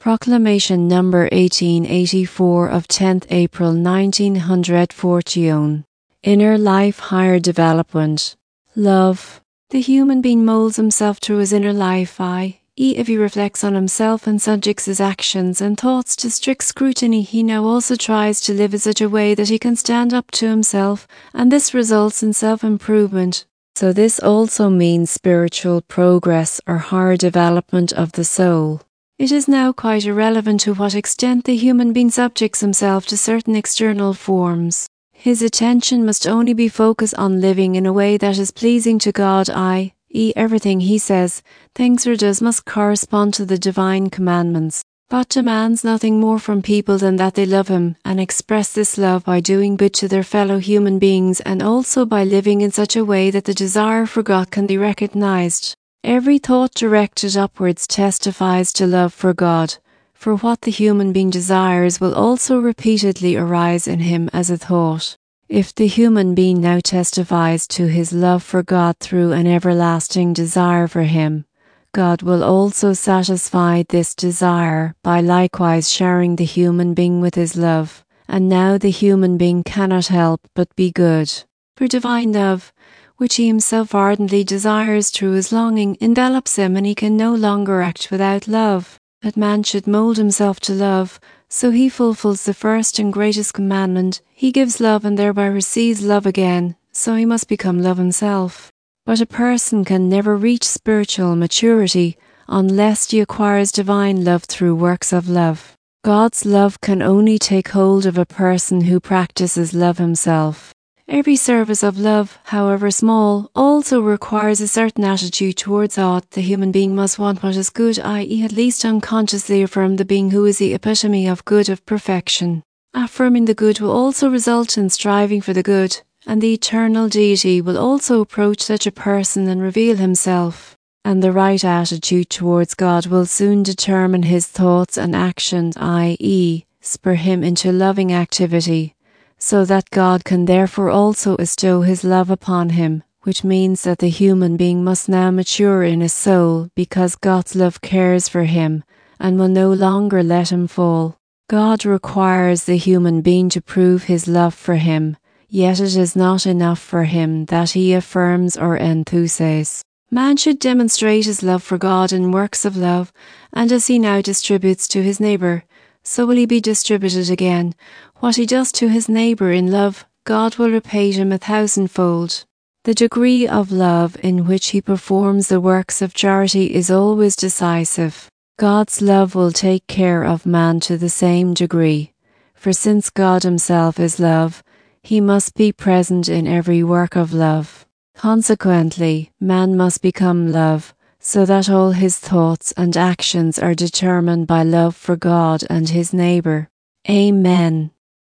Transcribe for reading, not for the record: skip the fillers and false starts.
Proclamation number 1884 of 10th April 1941. Inner life higher development. Love. The human being molds himself through his inner life, if he reflects on himself and subjects his actions and thoughts to strict scrutiny, he now also tries to live in such a way that he can stand up to himself, and this results in self-improvement. So this also means spiritual progress or higher development of the soul. It is now quite irrelevant to what extent the human being subjects himself to certain external forms. His attention must only be focused on living in a way that is pleasing to God, everything he says, thinks or does must correspond to the divine commandments, but demands nothing more from people than that they love him and express this love by doing good to their fellow human beings and also by living in such a way that the desire for God can be recognized. Every thought directed upwards testifies to love for God, for what the human being desires will also repeatedly arise in him as a thought. If the human being now testifies to his love for God through an everlasting desire for him, God will also satisfy this desire by likewise sharing the human being with his love, and now the human being cannot help but be good. For divine love, which he himself ardently desires through his longing, envelops him, and he can no longer act without love. That man should mould himself to love, so he fulfills the first and greatest commandment. He gives love and thereby receives love again, so he must become love himself. But a person can never reach spiritual maturity unless he acquires divine love through works of love. God's love can only take hold of a person who practices love himself. Every service of love, however small, also requires a certain attitude towards aught. The human being must want what is good, i.e. at least unconsciously affirm the being who is the epitome of good, of perfection. Affirming the good will also result in striving for the good, and the eternal deity will also approach such a person and reveal himself. And the right attitude towards God will soon determine his thoughts and actions, i.e. spur him into loving activity, so that God can therefore also bestow his love upon him, which means that the human being must now mature in his soul because God's love cares for him and will no longer let him fall. God requires the human being to prove his love for him, yet it is not enough for him that he affirms or enthuses. Man should demonstrate his love for God in works of love, and as he now distributes to his neighbour, so will he be distributed again. What he does to his neighbour in love, God will repay him 1,000-fold. The degree of love in which he performs the works of charity is always decisive. God's love will take care of man to the same degree, for since God himself is love, he must be present in every work of love. Consequently, man must become love, so that all his thoughts and actions are determined by love for God and his neighbour. Amen.